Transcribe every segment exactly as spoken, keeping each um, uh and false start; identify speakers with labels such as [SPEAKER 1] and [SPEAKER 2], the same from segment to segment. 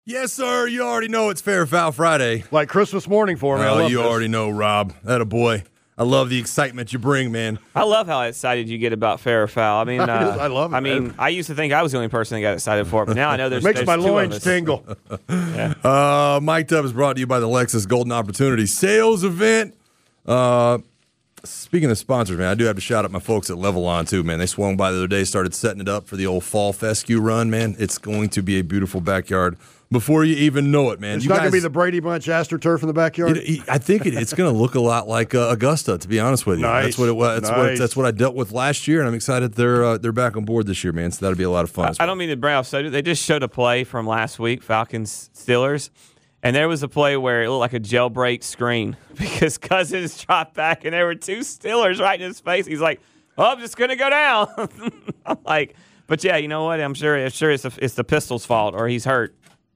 [SPEAKER 1] Yes, sir. You already know it's Fair or Foul Friday.
[SPEAKER 2] Like Christmas morning for me. I
[SPEAKER 1] Oh,
[SPEAKER 2] love
[SPEAKER 1] you
[SPEAKER 2] this.
[SPEAKER 1] already know, Rob. That a boy. I love the excitement you bring, man.
[SPEAKER 3] I love how excited you get about fair or foul. I mean, uh,
[SPEAKER 2] I love it,
[SPEAKER 3] I mean,
[SPEAKER 2] man.
[SPEAKER 3] I used to think I was the only person that got excited for it, but now I know there's
[SPEAKER 2] Makes
[SPEAKER 3] there's
[SPEAKER 2] my
[SPEAKER 3] two of
[SPEAKER 2] loins
[SPEAKER 3] us.
[SPEAKER 2] tingle.
[SPEAKER 1] Uh, Mike Dub is brought to you by the Lexus Golden Opportunity Sales Event. Uh, speaking of sponsors, man, I do have to shout out my folks at Level On, too, man. They swung by the other day, started setting it up for the old fall fescue run, man. It's going to be a beautiful backyard before you even know it, man.
[SPEAKER 2] It's
[SPEAKER 1] you
[SPEAKER 2] not
[SPEAKER 1] guys,
[SPEAKER 2] going to be the Brady Bunch AstroTurf in the backyard.
[SPEAKER 1] It, it- I think it, it's going to look a lot like uh, Augusta, to be honest with you.
[SPEAKER 2] Nice.
[SPEAKER 1] That's what it was. That's, what,
[SPEAKER 2] Nice.
[SPEAKER 1] that's what I dealt with last year, and I'm excited they're uh, they're back on board this year, man. So that'll be a lot of fun.
[SPEAKER 3] I,
[SPEAKER 1] as
[SPEAKER 3] I
[SPEAKER 1] well.
[SPEAKER 3] don't mean to bring off so they just showed a play from last week, Falcons Steelers, and there was a play where it looked like a jailbreak screen because Cousins dropped back and there were two Steelers right in his face. He's like, "Oh, I'm just gonna go down." I'm like, but yeah, you know what? I'm sure. I'm sure it's a, it's the pistol's fault or he's hurt.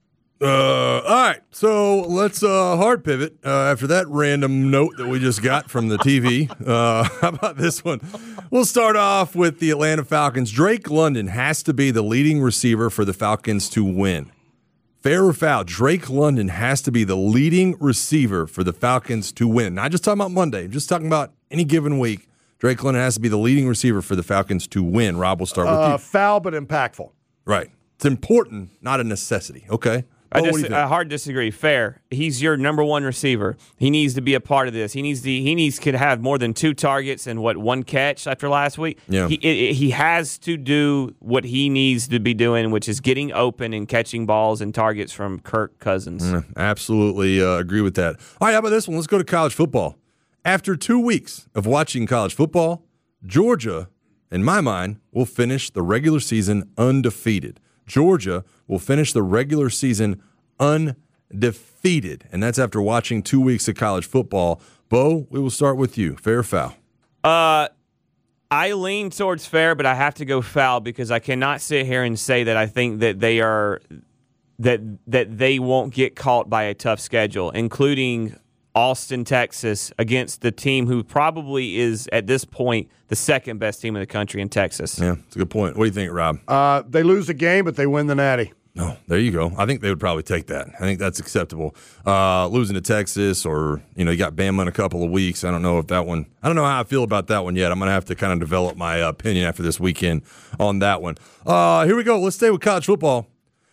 [SPEAKER 1] Uh, all right, so let's uh, hard pivot uh, after that random note that we just got from the T V. Uh, how about this one? We'll start off with the Atlanta Falcons. Drake London has to be the leading receiver for the Falcons to win. Fair or foul, Drake London has to be the leading receiver for the Falcons to win. Not just talking about Monday, I'm just talking about any given week. Drake London has to be the leading receiver for the Falcons to win. Rob, we'll start with
[SPEAKER 2] Uh,
[SPEAKER 1] you.
[SPEAKER 2] foul but impactful.
[SPEAKER 1] Right. It's important, not a necessity. Okay.
[SPEAKER 3] I
[SPEAKER 1] Bo, what do
[SPEAKER 3] dis-
[SPEAKER 1] you think?
[SPEAKER 3] I hard disagree. Fair. He's your number one receiver. He needs to be a part of this. He needs to. He needs to have more than two targets and what one catch after last week.
[SPEAKER 1] Yeah.
[SPEAKER 3] He it, it- he has to do what he needs to be doing, which is getting open and catching balls and targets from Kirk Cousins.
[SPEAKER 1] Absolutely uh, agree with that. All right, how about this one? Let's go to college football. After two weeks of watching college football, Georgia, in my mind, will finish the regular season undefeated. Georgia will finish the regular season undefeated, and that's after watching two weeks of college football. Bo, we will start with you. Fair or foul?
[SPEAKER 3] Uh, I lean towards fair, but I have to go foul because I cannot sit here and say that I think that they are that that they won't get caught by a tough schedule, including Austin, Texas, against the team who probably is at this point the second best team in the country in Texas.
[SPEAKER 1] Yeah, it's a good point. What do you think, Rob?
[SPEAKER 2] Uh, they lose the game, but they win the natty.
[SPEAKER 1] No, there you go. I think they would probably take that. I think that's acceptable. Uh, losing to Texas, or you know, you got Bama in a couple of weeks. I don't know if that one. I don't know how I feel about that one yet. I'm going to have to kind of develop my opinion after this weekend on that one. Uh, here we go. Let's stay with college football.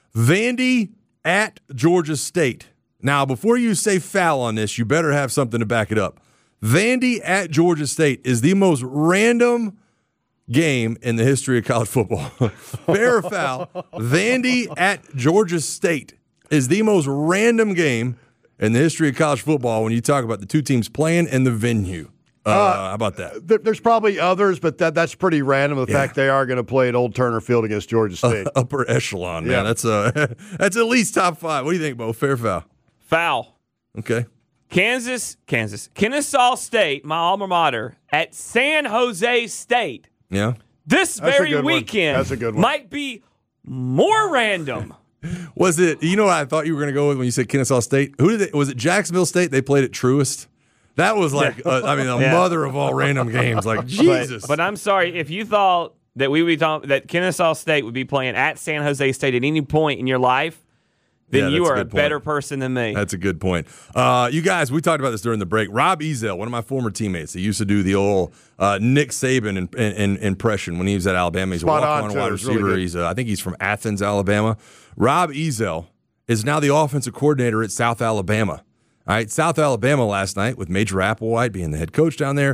[SPEAKER 1] Vandy at Georgia State. Now, before you say foul on this, you better have something to back it up. Vandy at Georgia State is the most random game in the history of college football. Fair or foul, Vandy at Georgia State is the most random game in the history of college football when you talk about the two teams playing and the venue. Uh, uh, how about that?
[SPEAKER 2] There, there's probably others, but that that's pretty random. The
[SPEAKER 1] Yeah.
[SPEAKER 2] fact they are going to play at Old Turner Field against Georgia State.
[SPEAKER 1] Uh, upper echelon, man.
[SPEAKER 2] Yeah.
[SPEAKER 1] That's uh, that's at least top five. What do you think, Bo? Fair or foul?
[SPEAKER 3] Foul.
[SPEAKER 1] Okay.
[SPEAKER 3] Kansas, Kansas, Kennesaw State, my alma mater, at San Jose State.
[SPEAKER 1] Yeah.
[SPEAKER 3] This
[SPEAKER 2] That's a
[SPEAKER 3] very
[SPEAKER 2] good one.
[SPEAKER 3] weekend
[SPEAKER 2] That's a good one.
[SPEAKER 3] might be more random.
[SPEAKER 1] Was it? You know what I thought you were going to go with when you said Kennesaw State? Who did it? Was it Jacksonville State? They played at Truist. That was like, uh, I mean, the
[SPEAKER 3] Yeah.
[SPEAKER 1] mother of all random games. Like Jesus.
[SPEAKER 3] But, but I'm sorry if you thought that we would be talking that Kennesaw State would be playing at San Jose State at any point in your life, then
[SPEAKER 1] Yeah,
[SPEAKER 3] you
[SPEAKER 1] that's a
[SPEAKER 3] are a,
[SPEAKER 1] good point.
[SPEAKER 3] better person than me.
[SPEAKER 1] That's a good point. Uh, you guys, we talked about this during the break. Rob Ezel, one of my former teammates, he used to do the old uh, Nick Saban in, in, in, impression when he was at Alabama. He's
[SPEAKER 2] Spot
[SPEAKER 1] a
[SPEAKER 2] on,
[SPEAKER 1] walk-on
[SPEAKER 2] too.
[SPEAKER 1] wide
[SPEAKER 2] It was really
[SPEAKER 1] receiver.
[SPEAKER 2] good.
[SPEAKER 1] He's, uh, I think he's from Athens, Alabama. Rob Ezel is now the offensive coordinator at South Alabama. All right, South Alabama last night with Major Applewhite being the head coach down there.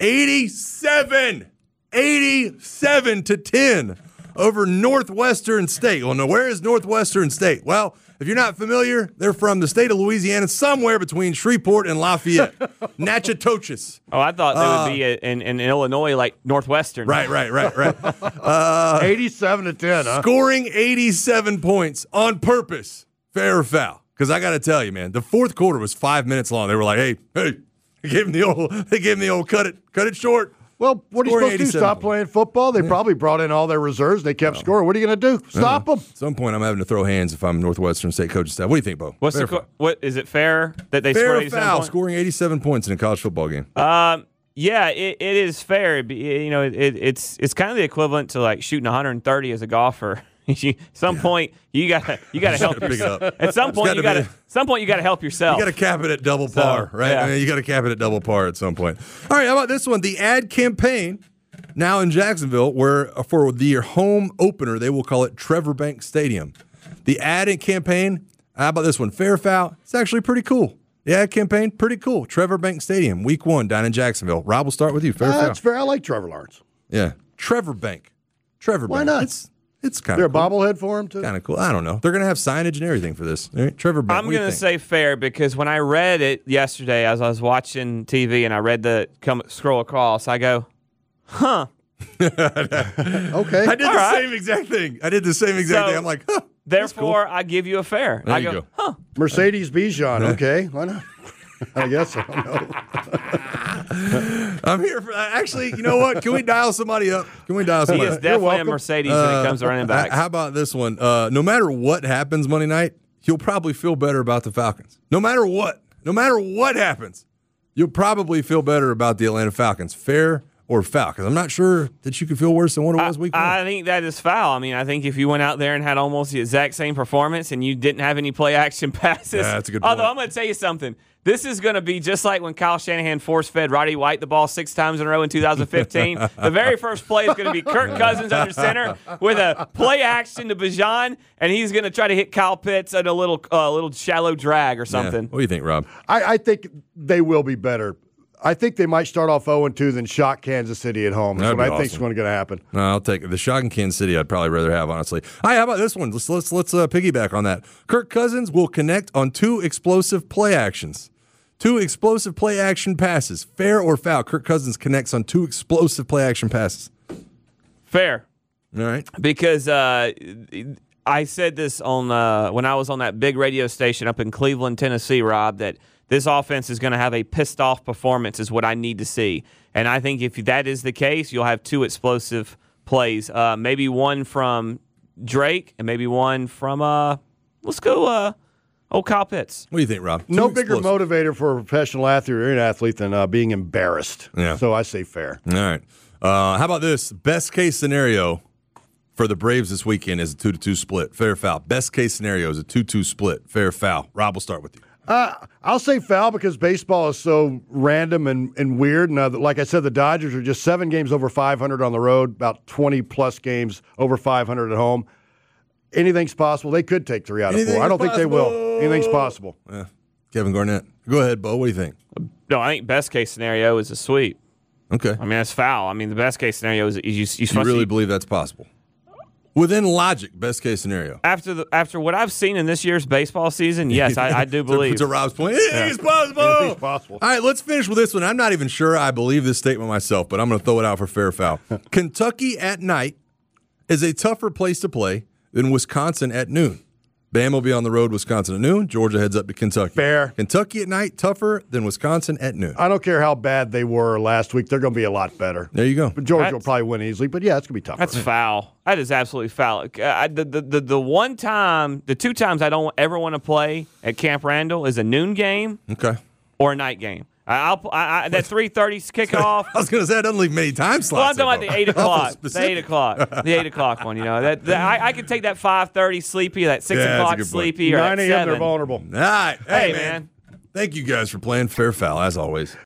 [SPEAKER 1] eighty-seven, eighty-seven to ten over Northwestern State. Well, now, where is Northwestern State? Well, if you're not familiar, they're from the state of Louisiana, somewhere between Shreveport and Lafayette. Natchitoches.
[SPEAKER 3] oh, I thought they
[SPEAKER 1] Uh,
[SPEAKER 3] would be a, in, in Illinois like Northwestern.
[SPEAKER 1] Right, right, right, right.
[SPEAKER 2] eighty-seven to ten, huh?
[SPEAKER 1] Scoring eighty-seven points on purpose. Fair or foul? Because I got to tell you, man, the fourth quarter was five minutes long. They were like, hey, hey, they gave him the old, they gave him the old cut it, cut it short.
[SPEAKER 2] Well, what are you
[SPEAKER 1] Scoring
[SPEAKER 2] supposed to do?
[SPEAKER 1] eighty-seven
[SPEAKER 2] Stop
[SPEAKER 1] points.
[SPEAKER 2] playing football? They probably brought in all their reserves. They kept scoring. What are you going to do? Stop them?
[SPEAKER 1] At some point, I'm having to throw hands if I'm Northwestern State coaching staff. What do you think, Bo?
[SPEAKER 3] What's
[SPEAKER 1] Fair
[SPEAKER 3] the
[SPEAKER 1] or foul?
[SPEAKER 3] co- what is it fair that they
[SPEAKER 1] Fair
[SPEAKER 3] scored
[SPEAKER 1] or
[SPEAKER 3] eighty-seven
[SPEAKER 1] foul?
[SPEAKER 3] points?
[SPEAKER 1] Scoring eighty-seven points in a college football game.
[SPEAKER 3] Um, yeah, it, it is fair. It- You know, it, it's it's kind of the equivalent to like shooting one hundred thirty as a golfer. You- some point you gotta you gotta help
[SPEAKER 1] Pick it
[SPEAKER 3] yourself.
[SPEAKER 1] up.
[SPEAKER 3] At some point
[SPEAKER 1] gotta
[SPEAKER 3] you gotta
[SPEAKER 1] be-
[SPEAKER 3] some point you gotta help yourself.
[SPEAKER 1] You got to cap it at double par, right?
[SPEAKER 3] yeah.
[SPEAKER 1] I mean, you got to cap it at double par at some point. All right, how about this one? The ad campaign now in Jacksonville, where for the home opener, they will call it Trevor Banks Stadium. The ad and campaign, how about this one? Fair foul. It's actually pretty cool. The ad campaign, pretty cool. Trevor Banks Stadium, week one down in Jacksonville. Rob, we'll start with you. Fair
[SPEAKER 2] Uh,
[SPEAKER 1] foul.
[SPEAKER 2] that's fair. I like Trevor Lawrence.
[SPEAKER 1] Yeah. Trevor Bank. Trevor
[SPEAKER 2] Why
[SPEAKER 1] Bank.
[SPEAKER 2] not?
[SPEAKER 1] It's, it's kind
[SPEAKER 2] There
[SPEAKER 1] of
[SPEAKER 2] a
[SPEAKER 1] cool.
[SPEAKER 2] bobblehead for him too.
[SPEAKER 1] Kind of cool. I don't know. They're going to have signage and everything for this. All right, Trevor Bank.
[SPEAKER 3] I'm
[SPEAKER 1] what do you
[SPEAKER 3] going to
[SPEAKER 1] think?
[SPEAKER 3] say fair because when I read it yesterday as I was watching T V and I read the come scroll across, I go, huh.
[SPEAKER 2] Okay.
[SPEAKER 1] I did the
[SPEAKER 3] All right.
[SPEAKER 1] same exact thing. I did the same exact
[SPEAKER 3] So-
[SPEAKER 1] thing. I'm like, huh.
[SPEAKER 3] Therefore, I give you a fair.
[SPEAKER 1] There
[SPEAKER 3] I
[SPEAKER 1] you
[SPEAKER 3] go,
[SPEAKER 1] go.
[SPEAKER 3] huh.
[SPEAKER 2] Mercedes Bijan. Okay. Why not? I guess I don't know.
[SPEAKER 1] I'm here for that. Actually, you know what? Can we dial somebody up? Can we dial
[SPEAKER 3] He
[SPEAKER 1] somebody
[SPEAKER 3] is
[SPEAKER 1] up?
[SPEAKER 3] definitely a
[SPEAKER 2] welcome.
[SPEAKER 3] Mercedes when it comes to running
[SPEAKER 1] Uh,
[SPEAKER 3] backs.
[SPEAKER 1] How about this one? Uh, no matter what happens Monday night, you'll probably feel better about the Falcons. No matter what. No matter what happens, you'll probably feel better about the Atlanta Falcons. Fair or foul? Because I'm not sure that you could feel worse than what it was week one.
[SPEAKER 3] I think that is foul. I mean, I think if you went out there and had almost the exact same performance and you didn't have any play action passes.
[SPEAKER 1] Yeah, that's a good
[SPEAKER 3] Although
[SPEAKER 1] point.
[SPEAKER 3] I'm going to tell you something. This is going to be just like when Kyle Shanahan force-fed Roddy White the ball six times in a row in two thousand fifteen. The very first play is going to be Kirk Cousins under center with a play action to Bijan, and he's going to try to hit Kyle Pitts at a little, uh, little shallow drag or
[SPEAKER 1] Yeah.
[SPEAKER 3] something.
[SPEAKER 1] What do you think, Rob?
[SPEAKER 2] I, I think they will be better. I think they might start off oh and two then shock Kansas City at home. That's
[SPEAKER 1] That'd
[SPEAKER 2] what
[SPEAKER 1] be
[SPEAKER 2] I think is
[SPEAKER 1] awesome.
[SPEAKER 2] going to happen.
[SPEAKER 1] No, I'll take it. The shock in Kansas City. I'd probably rather have, honestly. All right, how about this one? Let's let's let's uh, piggyback on that. Kirk Cousins will connect on two explosive play actions. Two explosive play action passes. Fair or foul? Kirk Cousins connects on two explosive play action passes.
[SPEAKER 3] Fair.
[SPEAKER 1] All right.
[SPEAKER 3] Because uh, I said this on uh, when I was on that big radio station up in Cleveland, Tennessee, Rob, that this offense is going to have a pissed off performance is what I need to see. And I think if that is the case, you'll have two explosive plays. Uh, maybe one from Drake and maybe one from, uh, let's go, uh, old Kyle Pitts.
[SPEAKER 1] What do you think, Rob?
[SPEAKER 2] No
[SPEAKER 1] Two
[SPEAKER 2] bigger
[SPEAKER 1] explosive.
[SPEAKER 2] motivator for a professional athlete or an athlete than uh, being embarrassed.
[SPEAKER 1] Yeah.
[SPEAKER 2] So I say fair.
[SPEAKER 1] All right. Uh, how about this? Best case scenario for the Braves this weekend is a two to two split. Fair foul. Best case scenario is a two two split. Fair foul. Rob, we'll start with you.
[SPEAKER 2] Uh, I'll say foul because baseball is so random and, and weird. And uh, like I said, the Dodgers are just seven games over five hundred on the road, about twenty plus games over five hundred at home. Anything's possible. They could take three out of
[SPEAKER 1] Anything
[SPEAKER 2] four. I don't
[SPEAKER 1] is
[SPEAKER 2] think they will.
[SPEAKER 1] possible.
[SPEAKER 2] Anything's possible.
[SPEAKER 1] Yeah. Kevin Garnett. Go ahead, Bo. What do you think?
[SPEAKER 3] No, I think best case scenario is a sweep.
[SPEAKER 1] Okay.
[SPEAKER 3] I mean, that's foul. I mean, the best case scenario is you, you, you
[SPEAKER 1] You really believe that's possible? Within logic, best case scenario.
[SPEAKER 3] after the after what I've seen in this year's baseball season, yes, I, I do
[SPEAKER 1] To-
[SPEAKER 3] believe.
[SPEAKER 1] To Rob's point, anything is possible.
[SPEAKER 2] Anything's possible.
[SPEAKER 1] All right, let's finish with this one. I'm not even sure I believe this statement myself, but I'm going to throw it out for fair foul. Kentucky at night is a tougher place to play than Wisconsin at noon. Bam will be on the road, Wisconsin at noon. Georgia heads up to Kentucky.
[SPEAKER 2] Fair.
[SPEAKER 1] Kentucky at night, tougher than Wisconsin at noon.
[SPEAKER 2] I don't care how bad they were last week. They're going to be a lot better.
[SPEAKER 1] There you go.
[SPEAKER 2] But Georgia
[SPEAKER 3] That's-
[SPEAKER 2] will probably win easily. But yeah, it's going to be tougher.
[SPEAKER 3] That's foul. That is absolutely foul. Uh, I, the, the, the, the one time, the two times I don't ever want to play at Camp Randall is a noon game
[SPEAKER 1] Okay.
[SPEAKER 3] or a night game. I, I'll I, I, that three thirty kickoff.
[SPEAKER 1] I was going to say, it doesn't leave many time
[SPEAKER 3] Well,
[SPEAKER 1] slots.
[SPEAKER 3] I'm talking about
[SPEAKER 1] there,
[SPEAKER 3] the
[SPEAKER 1] Bo.
[SPEAKER 3] eight
[SPEAKER 1] Awful
[SPEAKER 3] o'clock. The
[SPEAKER 1] specific.
[SPEAKER 3] eight o'clock. The eight o'clock one. You know that, that I, I could take that five thirty sleepy, that six
[SPEAKER 1] Yeah, that's a
[SPEAKER 3] o'clock
[SPEAKER 1] good point.
[SPEAKER 3] sleepy, or
[SPEAKER 2] nine
[SPEAKER 3] at
[SPEAKER 2] a.m. they're
[SPEAKER 3] seven.
[SPEAKER 2] vulnerable.
[SPEAKER 1] All right. Hey,
[SPEAKER 3] Hey,
[SPEAKER 1] man.
[SPEAKER 3] man.
[SPEAKER 1] Thank you guys for playing fair foul, as always.